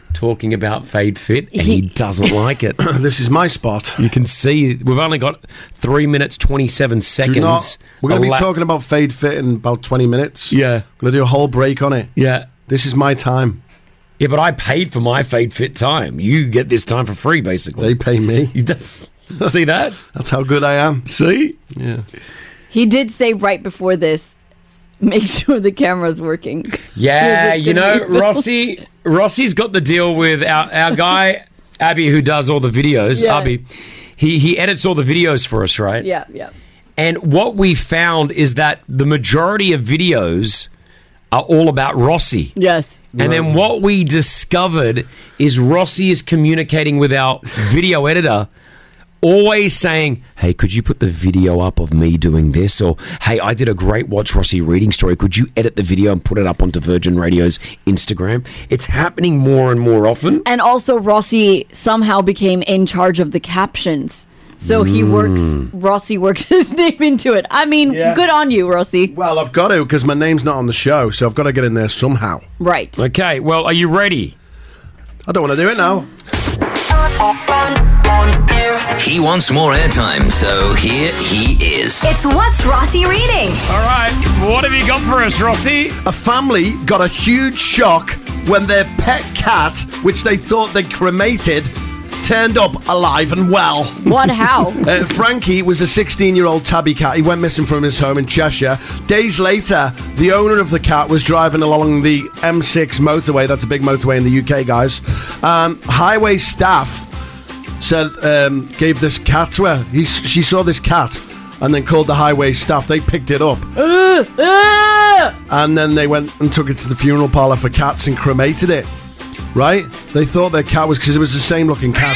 talking about Fade Fit, and he doesn't like it. This is my spot. You can see we've only got 3 minutes 27 seconds. We're going to be talking about Fade Fit in about 20 minutes. Yeah. I'm going to do a whole break on it. Yeah. This is my time. Yeah, but I paid for my Fade Fit time. You get this time for free, basically. They pay me. See that? That's how good I am. See? Yeah. He did say right before this, make sure the camera's working. Yeah, you know, Rossi's got the deal with our guy, Abby, who does all the videos. Yeah. Abby, he edits all the videos for us, right? Yeah, yeah. And what we found is that the majority of videos are all about Rossi. Yes. And then what we discovered is Rossi is communicating with our video editor, always saying, hey, could you put the video up of me doing this? Or, hey, I did a great Watch Rossi reading story. Could you edit the video and put it up onto Virgin Radio's Instagram? It's happening more and more often. And also Rossi somehow became in charge of the captions. So Rossi works his name into it. I mean, good on you, Rossi. Well, I've got to, because my name's not on the show, so I've got to get in there somehow. Right. Okay, well, are you ready? I don't want to do it now. He wants more airtime, so here he is. It's What's Rossi Reading? All right, what have you got for us, Rossi? A family got a huge shock when their pet cat, which they thought they cremated, turned up alive and well. What? How? Frankie was a 16-year-old tabby cat. He went missing from his home in Cheshire. Days later, the owner of the cat was driving along the M6 motorway. That's a big motorway in the UK, guys. Highway staff said gave this cat to her. She saw this cat and then called the highway staff. They picked it up. And then they went and took it to the funeral parlour for cats and cremated it. Right? They thought their cat was, because it was the same looking cat.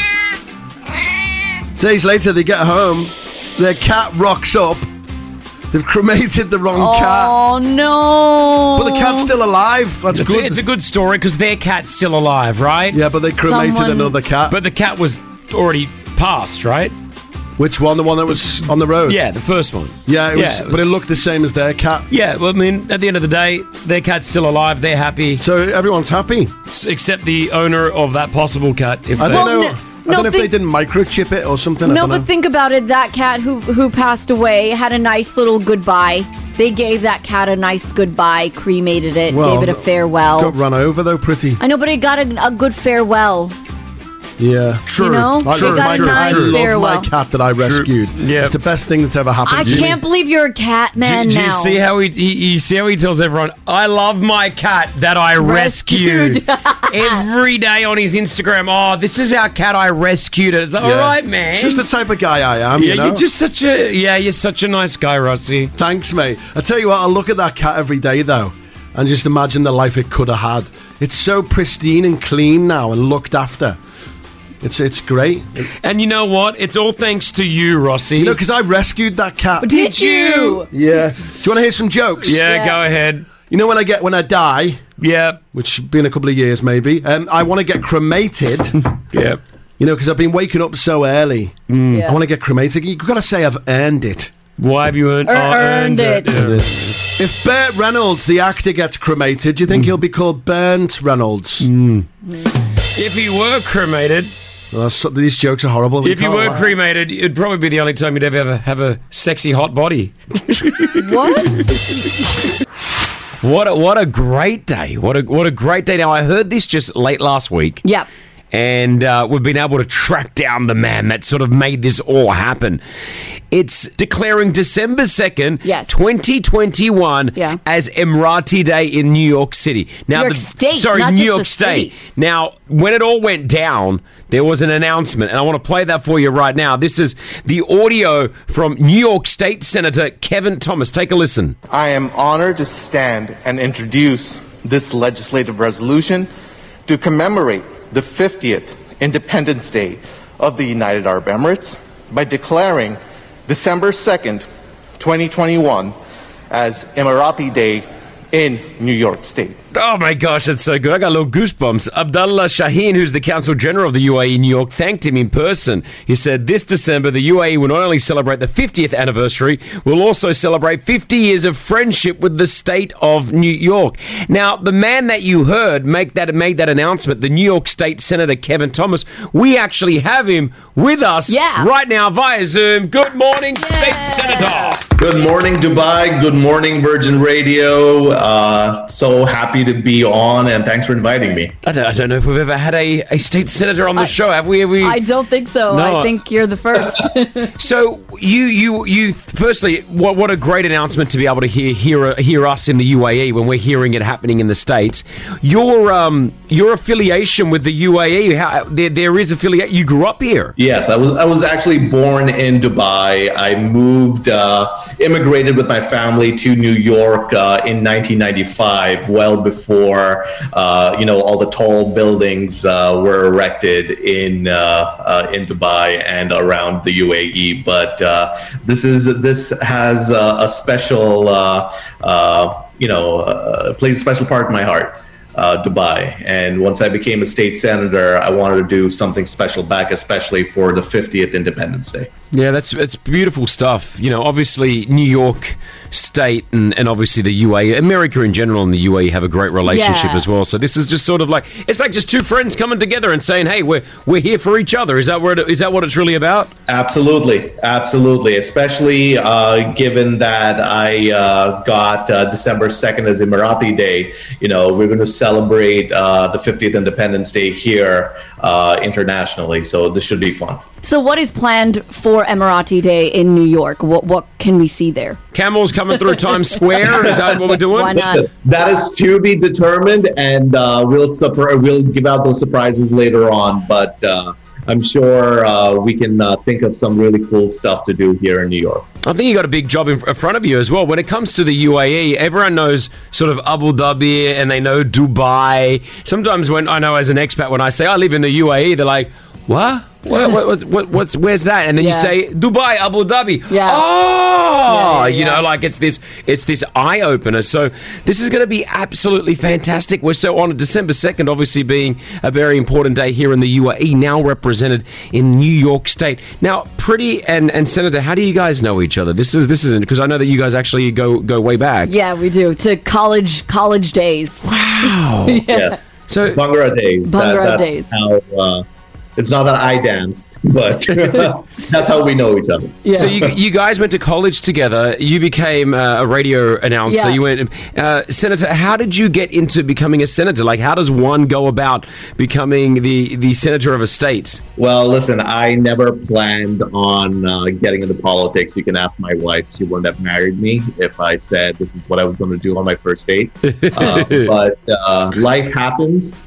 Days later, they get home, their cat rocks up. They've cremated the wrong cat. Oh, no. But the cat's still alive. That's good. It's a good story because their cat's still alive, right? Yeah, but they cremated another cat. But the cat was already passed, right? Which one? The one that was on the road? Yeah, the first one. Yeah, it was, but it looked the same as their cat. Yeah, well, I mean, at the end of the day, their cat's still alive. They're happy. So everyone's happy. Except the owner of that possible cat. I don't know. I don't know if they didn't microchip it or something. No, but think about it. That cat who passed away had a nice little goodbye. They gave that cat a nice goodbye, cremated it, gave it a farewell. Got run over, though, pretty. I know, but it got a good farewell. Yeah, true. You know? True. Got a nice I love farewell. my cat that I rescued. Yeah. It's the best thing that's ever happened I to me. can't believe you're a cat man do now. you see how he see how he tells everyone, I love my cat that I rescued. Every day on his Instagram, oh, this is our cat I rescued. It's like, all right, man. It's just the type of guy I am, Yeah, you know? you're such a nice guy, Rossi. Thanks, mate. I tell you what, I look at that cat every day, though, and just imagine the life it could have had. It's so pristine and clean now and looked after. It's great. And you know what? It's all thanks to you, Rossi. You know, because I rescued that cat. Did you? Yeah. Do you want to hear some jokes? Yeah, go ahead. You know when I die? Yeah. Which been a couple of years maybe. I want to get cremated. Yeah. You know, because I've been waking up so early. I want to get cremated. You've got to say I've earned it. Why have you earned it? If Burt Reynolds, the actor, gets cremated, do you think he'll be called Burnt Reynolds? If he were cremated... Well, these jokes are horrible. If you were cremated, it'd probably be the only time you'd ever have a sexy hot body. What? What a great day. What a great day. Now, I heard this just late last week. Yep. And we've been able to track down the man that sort of made this all happen. It's declaring December 2nd, 2021, as Emirati Day in New York City. Now, New York State, sorry, not New just York the State. city. Now, when it all went down, there was an announcement, and I want to play that for you right now. This is the audio from New York State Senator Kevin Thomas. Take a listen. I am honored to stand and introduce this legislative resolution to commemorate the 50th Independence Day of the United Arab Emirates by declaring December 2nd, 2021 as Emirati Day in New York State. Oh my gosh, that's so good. I got little goosebumps. Abdullah Shaheen, who's the Council General of the UAE New York, thanked him in person. He said, this December, the UAE will not only celebrate the 50th anniversary, we'll also celebrate 50 years of friendship with the state of New York. Now, the man that you heard made that announcement, the New York State Senator Kevin Thomas, we actually have him with us right now via Zoom. Good morning, State Senator. Good morning, Dubai. Good morning, Virgin Radio. So happy to be on, and thanks for inviting me. I don't know if we've ever had a state senator on the show. Have we? I don't think so. No. I think you're the first. So you firstly, what a great announcement to be able to hear us in the UAE when we're hearing it happening in the States. Your affiliation with the UAE, there is affiliate. You grew up here. Yes, I was actually born in Dubai. I moved, immigrated with my family to New York in 1995, well before all the tall buildings were erected in Dubai and around the UAE. But this has a special plays a special part in my heart. Dubai. And once I became a state senator, I wanted to do something special back, especially for the 50th Independence Day. Yeah, it's beautiful stuff. Obviously New York State and obviously the UAE, America in general and the UAE have a great relationship as well. So this is just sort of like, it's like just two friends coming together and saying, hey, we're here for each other. Is that what it's really about? Absolutely. Especially given that I got December 2nd as Emirati Day. We're going to celebrate the 50th Independence Day here internationally. So this should be fun. So what is planned for Emirati Day in New York? What can we see there? Camels coming through Times Square? Is that what we're doing? Why not? That is to be determined, and we'll give out those surprises later on. But I'm sure we can think of some really cool stuff to do here in New York. I think you got a big job in front of you as well. When it comes to the UAE, everyone knows sort of Abu Dhabi and they know Dubai. Sometimes when I know as an expat, when I say I live in the UAE, they're like, what? Where's that? And then you say Dubai, Abu Dhabi. Like it's this eye opener. So this is going to be absolutely fantastic. We're so honored. December 2nd, obviously being a very important day here in the UAE, now represented in New York State. Now, Pretty and Senator, how do you guys know each other? This isn't because I know that you guys actually go way back. Yeah, we do, to college days. Wow. Yeah. So Bhangra days. Bhangra days. How, it's not that I danced, but that's how we know each other. Yeah. So you guys went to college together. You became a radio announcer. Yeah. You went, Senator. How did you get into becoming a senator? Like, how does one go about becoming the senator of a state? Well, listen, I never planned on getting into politics. You can ask my wife; she wouldn't have married me if I said this is what I was going to do on my first date. But life happens,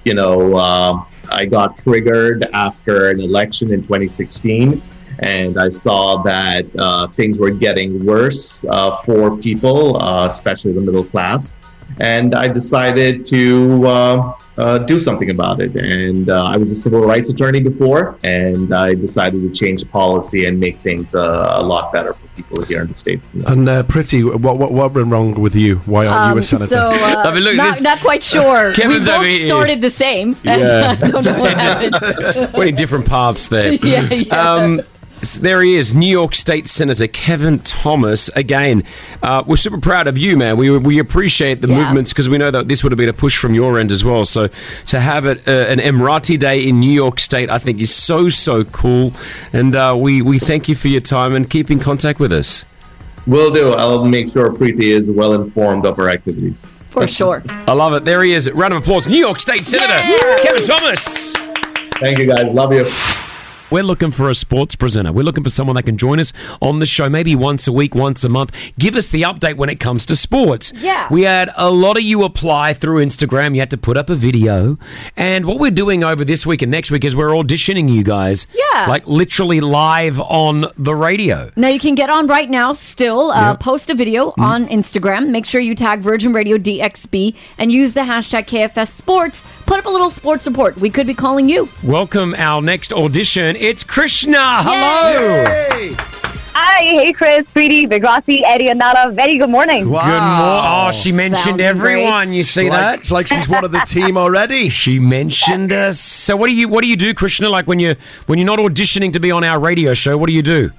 I got triggered after an election in 2016, and I saw that things were getting worse for people, especially the middle class. And I decided to do something about it. And I was a civil rights attorney before, and I decided to change policy and make things a lot better for people here in the state. And Pretty, what went wrong with you? Why aren't you a senator? So, not quite sure. Kevin's we both started the same. And I don't know what happened. We're in different paths there. Yeah. There he is, New York State Senator Kevin Thomas. Again, we're super proud of you, man. We appreciate the movements because we know that this would have been a push from your end as well. So to have it an Emirati Day in New York State, I think is so cool. And we thank you for your time and keep in contact with us. Will do. I'll make sure Preeti is well informed of our activities. For sure. I love it. There he is. Round of applause. New York State Senator Kevin Thomas. Thank you, guys. Love you. We're looking for a sports presenter. We're looking for someone that can join us on the show maybe once a week, once a month. Give us the update when it comes to sports. Yeah. We had a lot of you apply through Instagram. You had to put up a video. And what we're doing over this week and next week is we're auditioning you guys. Yeah. Like literally live on the radio. Now you can get on right now still. Post a video on Instagram. Make sure you tag Virgin Radio DXB and use the hashtag KFS Sports. Put up a little sports report. We could be calling you. Welcome our next audition. It's Krishna. Hello. Yay! Hi, hey Chris, Preeti, Vigrasi, Eddie, and Nala. Very good morning. Wow. Good morning. Oh, she mentioned Sounding everyone. great. You see It's that? It's like she's one of the team already. She mentioned us. So what do you do, Krishna? Like when you're not auditioning to be on our radio show, what do you do?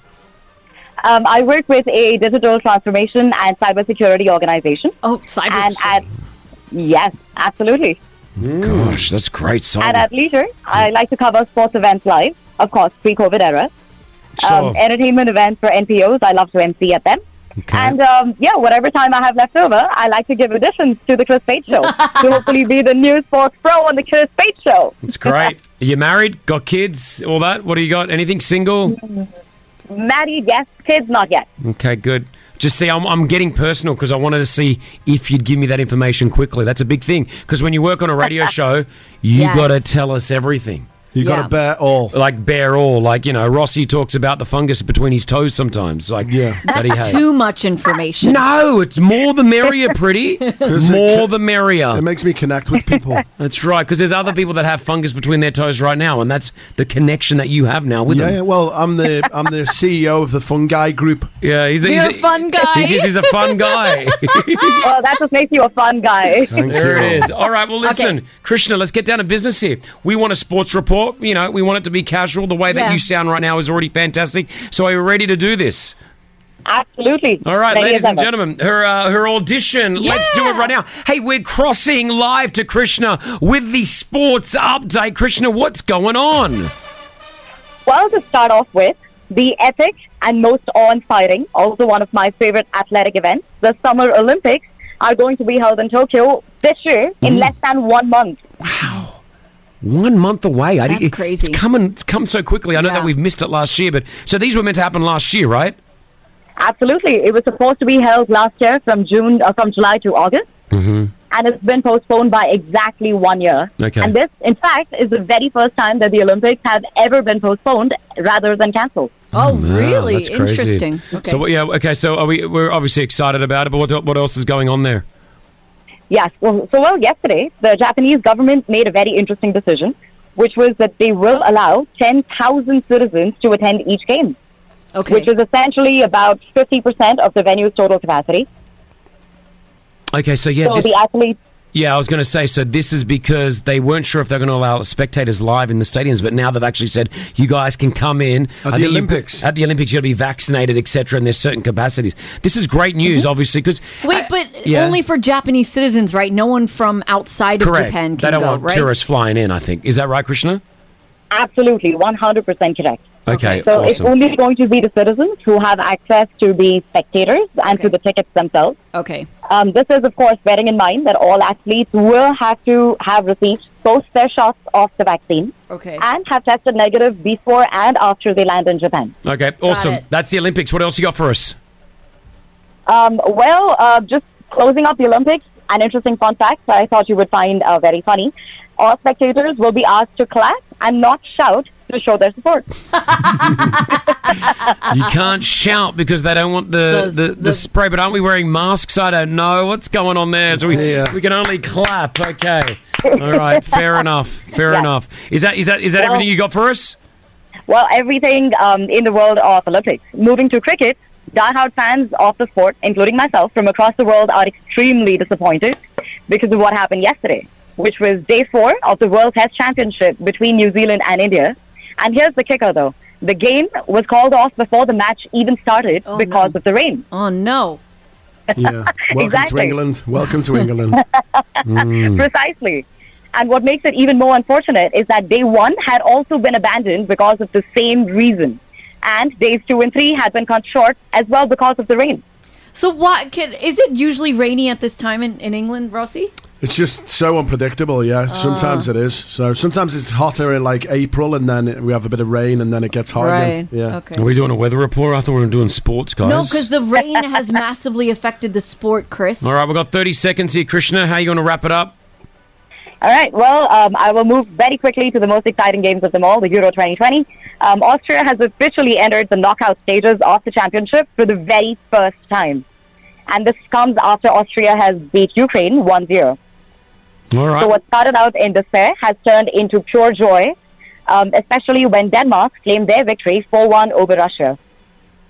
I work with a digital transformation and cybersecurity organization. Oh, cyber. Yes, absolutely. Gosh, that's great. So And at Leisure, I like to cover sports events live, of course, pre-COVID era. Sure. Entertainment events for NPOs, I love to MC at them. Okay. And whatever time I have left over, I like to give auditions to the Chris Pate Show to hopefully be the new sports pro on the Chris Pate Show. It's great. Are you married? Got kids? All that? What do you got? Anything single? Married, yes. Kids, not yet. Okay, good. Just see, I'm getting personal because I wanted to see if you'd give me that information quickly. That's a big thing because when you work on a radio show, you Yes. got to tell us everything. You got to bear all. Like bear all. Like, Rossi talks about the fungus between his toes sometimes. Like, that he That's had. too much information. No, it's more the merrier, pretty. More the merrier. It makes me connect with people. That's right, because there's other people that have fungus between their toes right now, and that's the connection that you have now with them. Yeah, well, I'm the CEO of the Fungi Group. Yeah, he's You're a fun guy. He's a fun guy. Well, that just makes you a fun guy. There it is. All right, well, listen, Krishna, let's get down to business here. We want a sports report. We want it to be casual. The way that Yeah. you sound right now is already fantastic. So are you ready to do this? Absolutely. All right, Ready ladies as and ever. gentlemen, her audition. Let's do it right now. Hey, we're crossing live to Krishna with the sports update. Krishna, what's going on? Well, to start off with, the epic and most awe-inspiring, also one of my favorite athletic events, the Summer Olympics, are going to be held in Tokyo this year in less than 1 month. 1 month away. That's crazy. It's come so quickly. I know that we've missed it last year, but so these were meant to happen last year, right? Absolutely. It was supposed to be held last year from July to August, Mm-hmm. and it's been postponed by exactly 1 year. Okay. And this, in fact, is the very first time that the Olympics have ever been postponed rather than cancelled. Oh, really? That's crazy. Interesting. Okay. So So we're obviously excited about it, but what else is going on there? Yes. Well, yesterday, the Japanese government made a very interesting decision, which was that they will allow 10,000 citizens to attend each game, which is essentially about 50% of the venue's total capacity. Okay, so the athletes... Yeah, I was going to say, so this is because they weren't sure if they're going to allow spectators live in the stadiums, but now they've actually said you guys can come in. At the Olympics. At the Olympics, you've got to be vaccinated, etc., and there's certain capacities. This is great news, obviously, because... Wait, but only for Japanese citizens, right? No one from outside of Correct. Japan They can don't go, want right? tourists flying in, I think. Is that right, Krishna? Absolutely, 100% correct. Okay, So it's awesome. only going to be the citizens who have access to the spectators and to the tickets themselves. Okay. This is, of course, bearing in mind that all athletes will have to have received both their shots of the vaccine and have tested negative before and after they land in Japan. Okay, awesome. That's the Olympics. What else you got for us? Just closing up the Olympics, an interesting fun fact that I thought you would find very funny. All spectators will be asked to clap and not shout to show their support. You can't shout because they don't want the spray, but aren't we wearing masks? I don't know. What's going on there? So we can only clap. Okay. All right. Fair enough. Fair enough. Is that everything you got for us? Well, everything in the world of Olympics. Moving to cricket, diehard fans of the sport, including myself, from across the world are extremely disappointed because of what happened yesterday, which was day 4 of the World Test Championship between New Zealand and India. And here's the kicker, though. The game was called off before the match even started because of the rain. Oh, no. Yeah. Welcome Exactly. to England. Welcome to England. Precisely. And what makes it even more unfortunate is that day 1 had also been abandoned because of the same reason. And days 2 and 3 had been cut short as well because of the rain. So is it usually rainy at this time in England, Rossi? It's just so unpredictable, yeah. Sometimes it is. So sometimes it's hotter in like April and then we have a bit of rain and then it gets hot again. Right. Yeah. Okay. Are we doing a weather report? I thought we were doing sports, guys. No, because the rain has massively affected the sport, Chris. All right, we've got 30 seconds here. Krishna, how are you going to wrap it up? All right. Well, I will move very quickly to the most exciting games of them all, the Euro 2020. Austria has officially entered the knockout stages of the championship for the very first time. And this comes after Austria has beat Ukraine 1-0. All right. So what started out in despair has turned into pure joy, especially when Denmark claimed their victory 4-1 over Russia.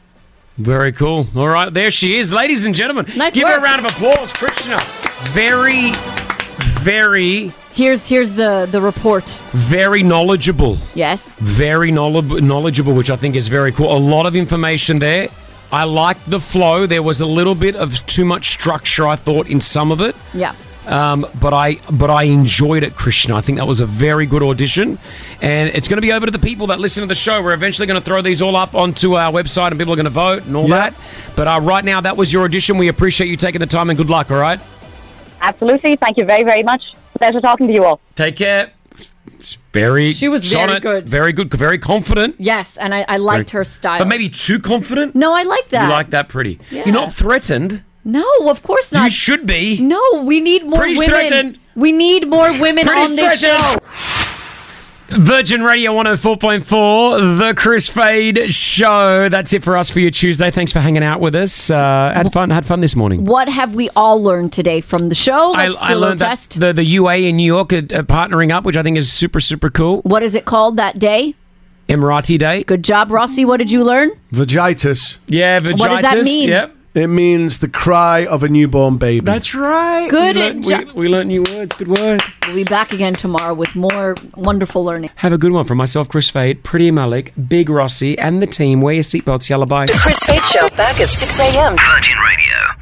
Very cool. All right, there she is. Ladies and gentlemen, give her a round of applause, Krishna. Very, very... Here's the report. Very knowledgeable. Yes. Very knowledgeable, which I think is very cool. A lot of information there. I liked the flow. There was a little bit of too much structure, I thought, in some of it. Yeah. But I enjoyed it, Krishna. I think that was a very good audition. And it's going to be over to the people that listen to the show. We're eventually going to throw these all up onto our website and people are going to vote and all that. But right now, that was your audition. We appreciate you taking the time and good luck, all right? Absolutely. Thank you very, very much. Pleasure talking to you all. Take care. She was very good. Very good. Very confident. Yes, and I liked her style. But maybe too confident? No, I like that. You like that pretty. Yeah. You're not threatened. No, of course not. You should be. No, we need more Pretty women. threatened. We need more women Pretty on this show. Virgin Radio 104.4, The Chris Fade Show. That's it for us for your Tuesday. Thanks for hanging out with us. Had fun this morning. What have we all learned today from the show? Let's do I a learned little that test. the UA in New York are partnering up, which I think is super, super cool. What is it called that day? Emirati Day. Good job, Rossi. What did you learn? Vagitus. Yeah, vagitus. What does that mean? Yep. It means the cry of a newborn baby. That's right. Good We learned new words. Good word. We'll be back again tomorrow with more wonderful learning. Have a good one from myself, Chris Fade, Pretty Malik, Big Rossi, and the team. Wear your seatbelts. Yalla bye. The Chris Fade Show back at 6 a.m. Virgin Radio.